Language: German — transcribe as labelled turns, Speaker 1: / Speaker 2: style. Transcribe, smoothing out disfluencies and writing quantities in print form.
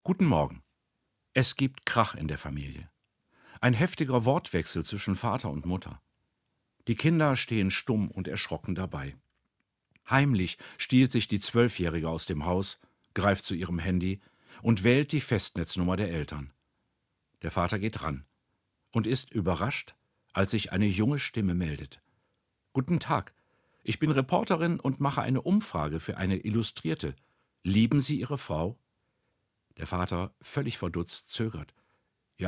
Speaker 1: Guten Morgen. Es gibt Krach in der Familie. Ein heftiger Wortwechsel zwischen Vater und Mutter. Die Kinder stehen stumm und erschrocken dabei. Heimlich stiehlt sich die Zwölfjährige aus dem Haus, greift zu ihrem Handy und wählt die Festnetznummer der Eltern. Der Vater geht ran und ist überrascht, als sich eine junge Stimme meldet. Guten Tag, ich bin Reporterin und mache eine Umfrage für eine Illustrierte. Lieben Sie Ihre Frau? Der Vater, völlig verdutzt, zögert.